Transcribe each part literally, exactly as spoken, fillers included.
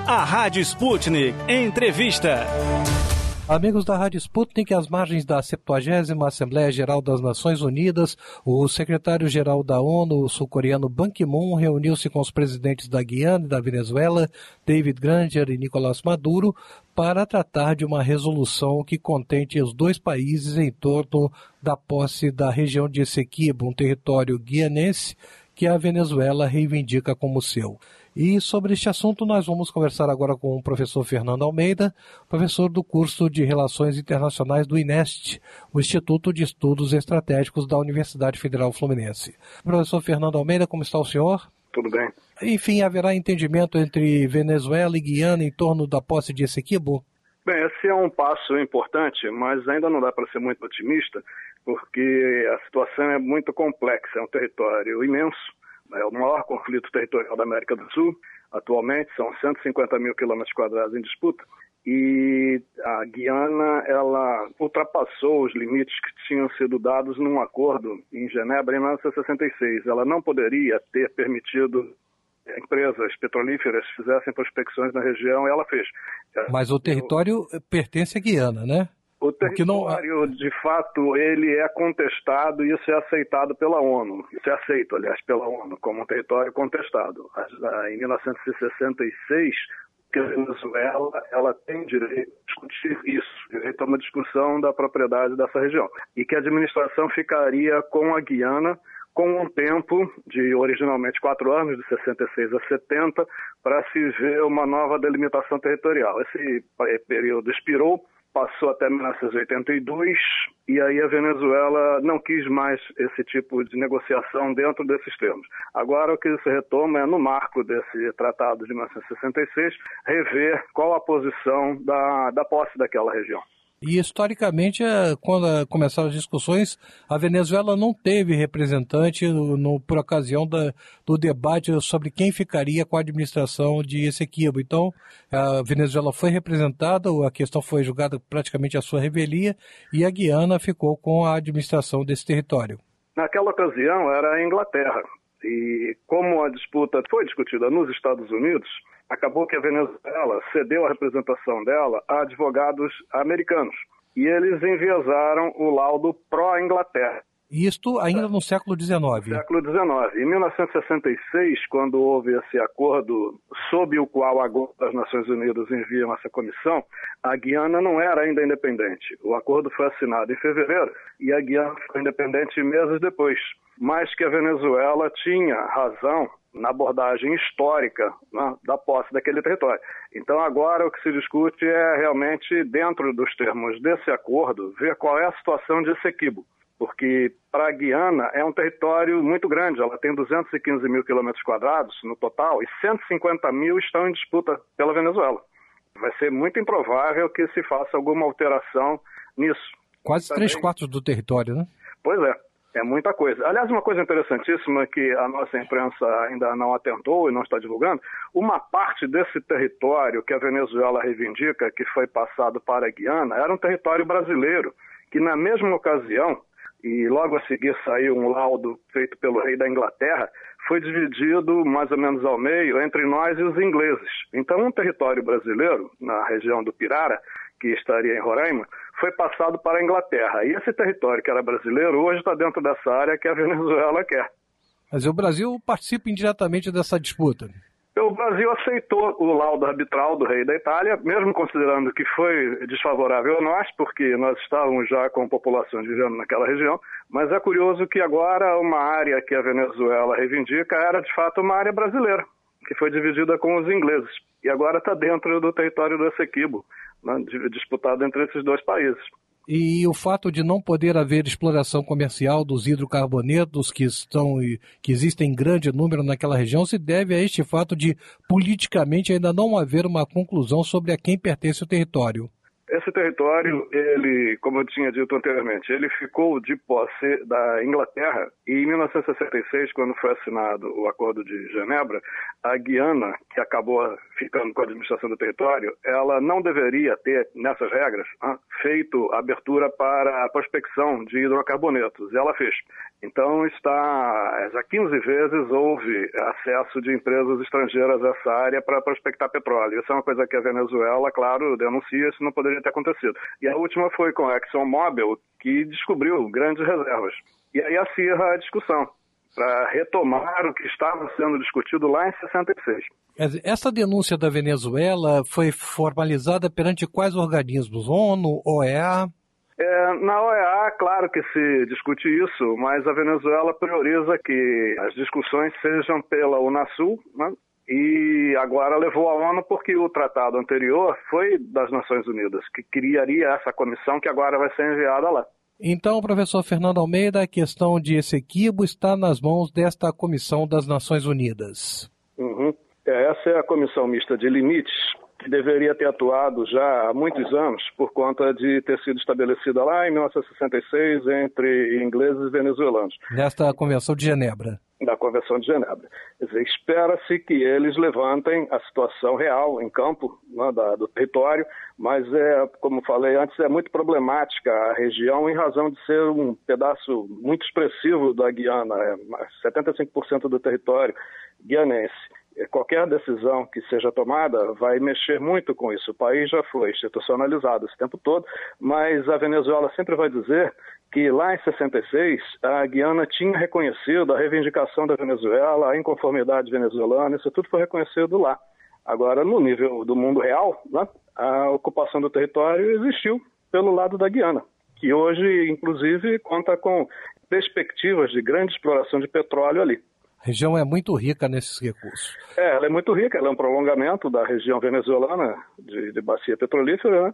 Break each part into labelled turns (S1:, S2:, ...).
S1: A Rádio Sputnik Entrevista.
S2: Amigos da Rádio Sputnik, às margens da septuagésima Assembleia Geral das Nações Unidas, o secretário-geral da ONU, o sul-coreano Ban Ki-moon, reuniu-se com os presidentes da Guiana e da Venezuela, David Granger e Nicolás Maduro, para tratar de uma resolução que contente os dois países em torno da posse da região de Essequibo, um território guianense que a Venezuela reivindica como seu. E sobre este assunto nós vamos conversar agora com o professor Fernando Almeida, professor do curso de Relações Internacionais do INEST, o Instituto de Estudos Estratégicos da Universidade Federal Fluminense. Professor Fernando Almeida, como está o senhor?
S3: Tudo bem.
S2: Enfim, haverá entendimento entre Venezuela e Guiana em torno da posse de Essequibo?
S3: Bem, esse é um passo importante, mas ainda não dá para ser muito otimista, porque a situação é muito complexa, é um território imenso. É o maior conflito territorial da América do Sul, atualmente, são cento e cinquenta mil quilômetros quadrados em disputa, e a Guiana, ela ultrapassou os limites que tinham sido dados num acordo em Genebra em mil novecentos e sessenta e seis. Ela não poderia ter permitido que empresas petrolíferas fizessem prospecções na região, e ela fez.
S2: Mas o território Eu... pertence à Guiana, né?
S3: O território, não... de fato, ele é contestado e isso é aceitado pela ONU. Isso é aceito, aliás, pela ONU, como um território contestado. Em mil novecentos e sessenta e seis, a Venezuela ela tem direito a discutir isso, direito a uma discussão da propriedade dessa região. E que a administração ficaria com a Guiana com um tempo de, originalmente, quatro anos, de sessenta e seis a setenta, para se ver uma nova delimitação territorial. Esse período expirou, passou até mil novecentos e oitenta e dois, e aí a Venezuela não quis mais esse tipo de negociação dentro desses termos. Agora o que se retoma é, no marco desse tratado de mil novecentos e sessenta e seis, rever qual a posição da, da posse daquela região.
S2: E, historicamente, quando começaram as discussões, a Venezuela não teve representante no, no, por ocasião da, do debate sobre quem ficaria com a administração de Essequibo. Então, a Venezuela foi representada, a questão foi julgada praticamente à sua revelia, e a Guiana ficou com a administração desse território. Naquela ocasião, era a Inglaterra.
S3: E como a disputa foi discutida nos Estados Unidos, acabou que a Venezuela cedeu a representação dela a advogados americanos. E eles enviesaram o laudo pró-Inglaterra.
S2: Isto ainda no século dezenove.
S3: século dezenove. Em mil novecentos e sessenta e seis, quando houve esse acordo sob o qual agora as Nações Unidas enviam essa comissão, a Guiana não era ainda independente. O acordo foi assinado em fevereiro e a Guiana ficou independente meses depois. Mas que a Venezuela tinha razão na abordagem histórica, né, da posse daquele território. Então agora o que se discute é realmente, dentro dos termos desse acordo, ver qual é a situação de Essequibo. Porque para a Guiana é um território muito grande, ela tem duzentos e quinze mil quilômetros quadrados no total e cento e cinquenta mil estão em disputa pela Venezuela. Vai ser muito improvável que se faça alguma alteração nisso.
S2: Quase Também... três quartos do território, né?
S3: Pois é. É muita coisa. Aliás, uma coisa interessantíssima que a nossa imprensa ainda não atentou e não está divulgando, uma parte desse território que a Venezuela reivindica, que foi passado para a Guiana, era um território brasileiro, que na mesma ocasião, e logo a seguir saiu um laudo feito pelo rei da Inglaterra, foi dividido mais ou menos ao meio entre nós e os ingleses. Então, um território brasileiro, na região do Pirara, que estaria em Roraima, foi passado para a Inglaterra. E esse território que era brasileiro, hoje está dentro dessa área que a Venezuela quer.
S2: Mas o Brasil participa indiretamente dessa disputa.
S3: O Brasil aceitou o laudo arbitral do rei da Itália, mesmo considerando que foi desfavorável a nós, porque nós estávamos já com populações vivendo naquela região, mas é curioso que agora uma área que a Venezuela reivindica era de fato uma área brasileira, que foi dividida com os ingleses, e agora está dentro do território do Essequibo, né, disputado entre esses dois países.
S2: E o fato de não poder haver exploração comercial dos hidrocarbonetos que estão que existem em grande número naquela região se deve a este fato de politicamente ainda não haver uma conclusão sobre a quem pertence o território.
S3: Esse território, ele, como eu tinha dito anteriormente, ele ficou de posse da Inglaterra e em mil novecentos e sessenta e seis, quando foi assinado o Acordo de Genebra, a Guiana, que acabou ficando com a administração do território, ela não deveria ter, nessas regras, feito abertura para a prospecção de hidrocarbonetos. E ela fez. Então, está, já quinze vezes houve acesso de empresas estrangeiras a essa área para prospectar petróleo. Isso é uma coisa que a Venezuela, claro, denuncia, isso não poderia ter acontecido. E a última foi com a ExxonMobil, que descobriu grandes reservas. E aí acirra a discussão para retomar o que estava sendo discutido lá em sessenta e seis.
S2: Essa denúncia da Venezuela foi formalizada perante quais organismos? ONU, O E A?
S3: É, na O E A, claro que se discute isso, mas a Venezuela prioriza que as discussões sejam pela Unasul, né? E agora levou a ONU porque o tratado anterior foi das Nações Unidas, que criaria essa comissão que agora vai ser enviada lá.
S2: Então, professor Fernando Almeida, a questão de Essequibo está nas mãos desta Comissão das Nações Unidas.
S3: Uhum. Essa é a Comissão Mista de Limites, que deveria ter atuado já há muitos anos por conta de ter sido estabelecida lá em mil novecentos e sessenta e seis entre ingleses e venezuelanos.
S2: Nesta Convenção de Genebra. Da
S3: Convenção de Genebra. Quer dizer, espera-se que eles levantem a situação real em campo, né, da, do território, mas, é, como falei antes, é muito problemática a região em razão de ser um pedaço muito expressivo da Guiana, é, setenta e cinco por cento do território guianense. Qualquer decisão que seja tomada vai mexer muito com isso. O país já foi institucionalizado esse tempo todo, mas a Venezuela sempre vai dizer que lá em sessenta e seis a Guiana tinha reconhecido a reivindicação da Venezuela, a inconformidade venezuelana, isso tudo foi reconhecido lá. Agora, no nível do mundo real, né, a ocupação do território existiu pelo lado da Guiana, que hoje, inclusive, conta com perspectivas de grande exploração de petróleo ali.
S2: A região é muito rica nesses recursos.
S3: É, ela é muito rica, ela é um prolongamento da região venezuelana de, de bacia petrolífera, né?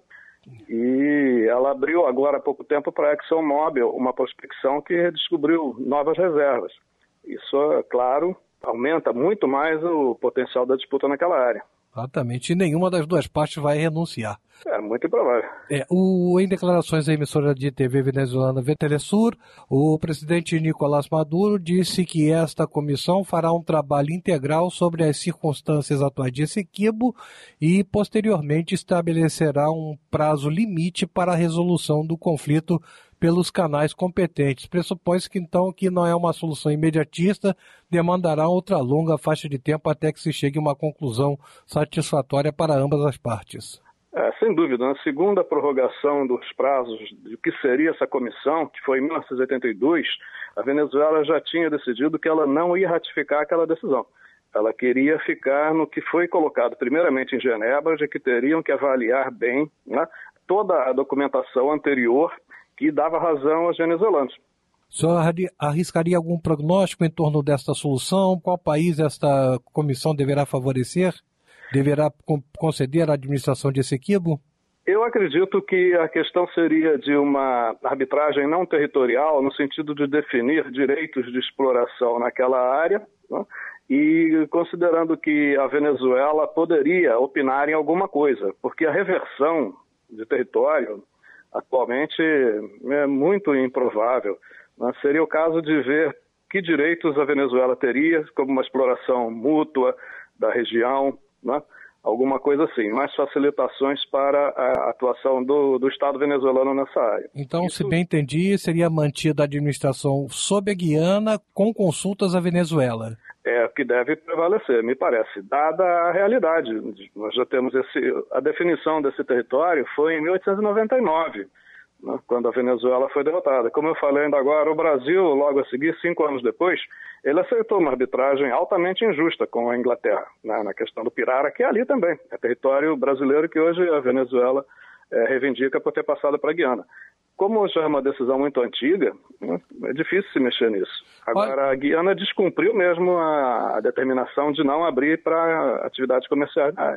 S3: E ela abriu agora há pouco tempo para a ExxonMobil uma prospecção que descobriu novas reservas. Isso, é claro, aumenta muito mais o potencial da disputa naquela área.
S2: Exatamente, e nenhuma das duas partes vai renunciar.
S3: É muito improvável.
S2: É, o, em declarações à emissora de T V venezuelana Telesur, o presidente Nicolás Maduro disse que esta comissão fará um trabalho integral sobre as circunstâncias atuais de Essequibo e, posteriormente, estabelecerá um prazo limite para a resolução do conflito pelos canais competentes. Pressupõe-se que, então, que não é uma solução imediatista, demandará outra longa faixa de tempo até que se chegue a uma conclusão satisfatória para ambas as partes.
S3: É, sem dúvida, na segunda prorrogação dos prazos de que seria essa comissão, que foi em mil novecentos e oitenta e dois, a Venezuela já tinha decidido que ela não ia ratificar aquela decisão. Ela queria ficar no que foi colocado primeiramente em Genebra, de que teriam que avaliar bem, né, toda a documentação anterior que dava razão aos venezuelanos.
S2: O senhor arriscaria algum prognóstico em torno desta solução? Qual país esta comissão deverá favorecer? Deverá conceder à administração de Essequibo?
S3: Eu acredito que a questão seria de uma arbitragem não territorial, no sentido de definir direitos de exploração naquela área, né? E considerando que a Venezuela poderia opinar em alguma coisa, porque a reversão de território atualmente é muito improvável, né? Seria o caso de ver que direitos a Venezuela teria, como uma exploração mútua da região, né? Alguma coisa assim, mais facilitações para a atuação do, do Estado venezuelano nessa área.
S2: Então,
S3: Isso...
S2: se bem entendi, seria mantida a administração sob a Guiana com consultas à Venezuela.
S3: É o que deve prevalecer, me parece, dada a realidade. Nós já temos esse, a definição desse território foi em mil oitocentos e noventa e nove, né, quando a Venezuela foi derrotada. Como eu falei ainda agora, o Brasil, logo a seguir, cinco anos depois, ele aceitou uma arbitragem altamente injusta com a Inglaterra, né, na questão do Pirara, que é ali também, é território brasileiro que hoje a Venezuela é, reivindica por ter passado para a Guiana. Como já é uma decisão muito antiga, né, é difícil se mexer nisso. Agora, a Guiana descumpriu mesmo a, a determinação de não abrir para atividades comerciais na área.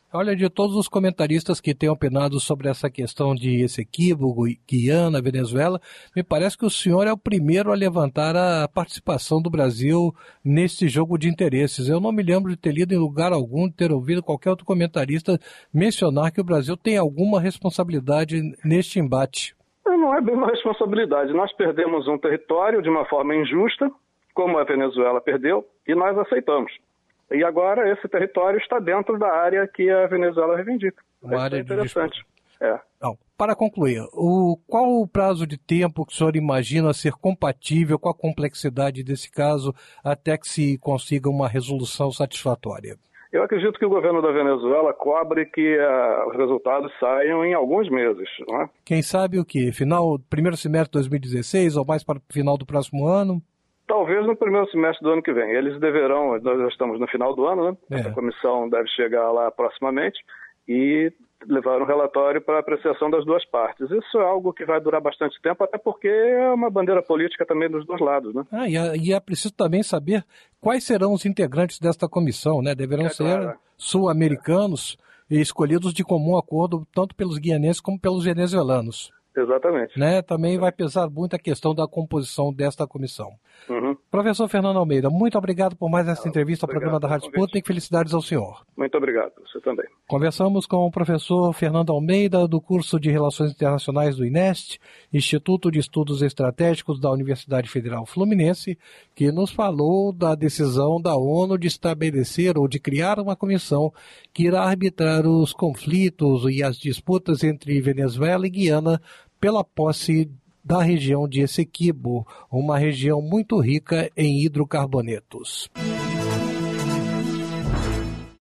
S2: Olha, de todos os comentaristas que têm opinado sobre essa questão de Essequibo, Guiana, Venezuela, me parece que o senhor é o primeiro a levantar a participação do Brasil neste jogo de interesses. Eu não me lembro de ter lido em lugar algum, de ter ouvido qualquer outro comentarista mencionar que o Brasil tem alguma responsabilidade neste embate.
S3: Não é bem uma responsabilidade. Nós perdemos um território de uma forma injusta, como a Venezuela perdeu, e nós aceitamos. E agora esse território está dentro da área que a Venezuela reivindica.
S2: Uma área
S3: interessante. É.
S2: Não, para concluir, o, qual o prazo de tempo que o senhor imagina ser compatível com a complexidade desse caso até que se consiga uma resolução satisfatória?
S3: Eu acredito que o governo da Venezuela cobre que uh, os resultados saiam em alguns meses, não é?
S2: Quem sabe o quê? Final, primeiro semestre de dois mil e dezesseis ou mais para o final do próximo ano?
S3: Talvez no primeiro semestre do ano que vem. Eles deverão, nós já estamos no final do ano, né? É. A comissão deve chegar lá proximamente e levar um relatório para apreciação das duas partes. Isso é algo que vai durar bastante tempo, até porque é uma bandeira política também dos dois lados, né?
S2: Ah, e, é, e é preciso também saber quais serão os integrantes desta comissão, né? Deverão é, ser claro. sul-americanos é. e escolhidos de comum acordo, tanto pelos guianenses como pelos venezuelanos.
S3: Exatamente.
S2: Né? Também vai pesar muito a questão da composição desta comissão.
S3: Uhum.
S2: Professor Fernando Almeida, muito obrigado por mais essa entrevista ao programa da Rádio Sputnik. Felicidades ao senhor.
S3: Muito obrigado, você também.
S2: Conversamos com o professor Fernando Almeida, do curso de Relações Internacionais do INEST, Instituto de Estudos Estratégicos da Universidade Federal Fluminense, que nos falou da decisão da ONU de estabelecer ou de criar uma comissão que irá arbitrar os conflitos e as disputas entre Venezuela e Guiana pela posse da região de Essequibo, uma região muito rica em hidrocarbonetos.